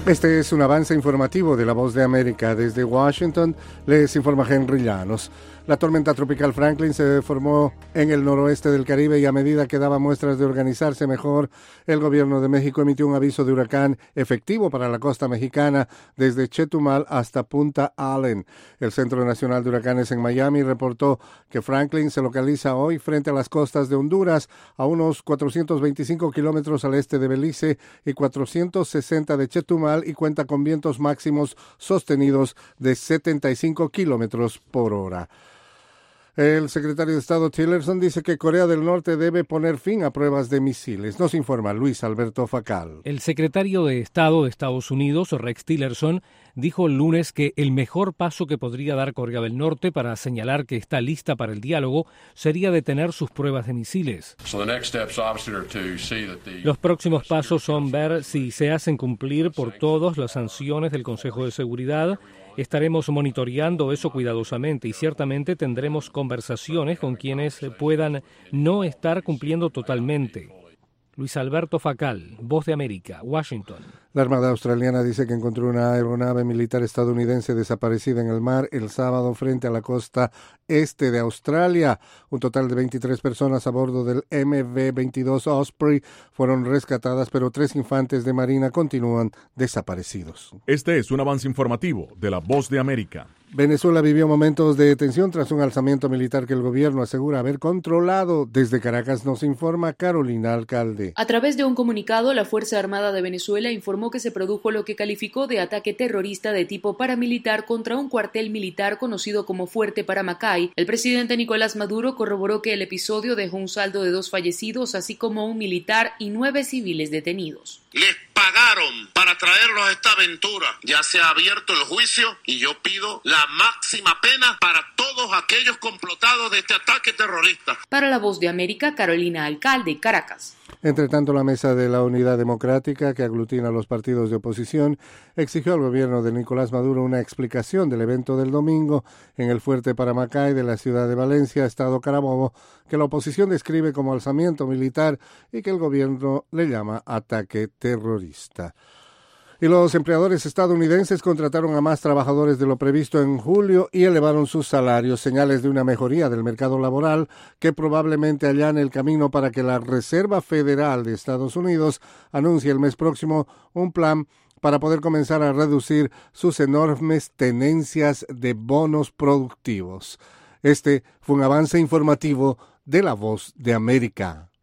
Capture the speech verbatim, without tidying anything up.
Este es un avance informativo de La Voz de América. Desde Washington les informa Henry Llanos. La tormenta tropical Franklin se formó en el noroeste del Caribe y a medida que daba muestras de organizarse mejor, el gobierno de México emitió un aviso de huracán efectivo para la costa mexicana desde Chetumal hasta Punta Allen. El Centro Nacional de Huracanes en Miami reportó que Franklin se localiza hoy frente a las costas de Honduras, a unos cuatrocientos veinticinco kilómetros al este de Belice y cuatrocientos sesenta de Chetumal, y cuenta con vientos máximos sostenidos de setenta y cinco kilómetros por hora. El secretario de Estado Tillerson dice que Corea del Norte debe poner fin a pruebas de misiles. Nos informa Luis Alberto Facal. El secretario de Estado de Estados Unidos, Rex Tillerson, dijo el lunes que el mejor paso que podría dar Corea del Norte para señalar que está lista para el diálogo sería detener sus pruebas de misiles. Los próximos pasos son ver si se hacen cumplir por todos las sanciones del Consejo de Seguridad. Estaremos monitoreando eso cuidadosamente y ciertamente tendremos conversaciones con quienes puedan no estar cumpliendo totalmente. Luis Alberto Facal, Voz de América, Washington. La Armada Australiana dice que encontró una aeronave militar estadounidense desaparecida en el mar el sábado frente a la costa este de Australia. Un total de veintitrés personas a bordo del M V veintidós Osprey fueron rescatadas, pero tres infantes de marina continúan desaparecidos. Este es un avance informativo de La Voz de América. Venezuela vivió momentos de tensión tras un alzamiento militar que el gobierno asegura haber controlado. Desde Caracas nos informa Carolina Alcalde. A través de un comunicado, la Fuerza Armada de Venezuela informó que se produjo lo que calificó de ataque terrorista de tipo paramilitar contra un cuartel militar conocido como Fuerte Paramacay. El presidente Nicolás Maduro corroboró que el episodio dejó un saldo de dos fallecidos, así como un militar y nueve civiles detenidos. Les pagaron para traerlos a esta aventura. Ya se ha abierto el juicio y yo pido la máxima pena para todos aquellos complotados de este ataque terrorista. Para La Voz de América, Carolina Alcalde, Caracas. Entre tanto, la Mesa de la Unidad Democrática, que aglutina a los partidos de oposición, exigió al gobierno de Nicolás Maduro una explicación del evento del domingo en el Fuerte Paramacay de la ciudad de Valencia, estado Carabobo, que la oposición describe como alzamiento militar y que el gobierno le llama ataque terrorista. Y los empleadores estadounidenses contrataron a más trabajadores de lo previsto en julio y elevaron sus salarios, señales de una mejoría del mercado laboral que probablemente allane el camino para que la Reserva Federal de Estados Unidos anuncie el mes próximo un plan para poder comenzar a reducir sus enormes tenencias de bonos productivos. Este fue un avance informativo de La Voz de América.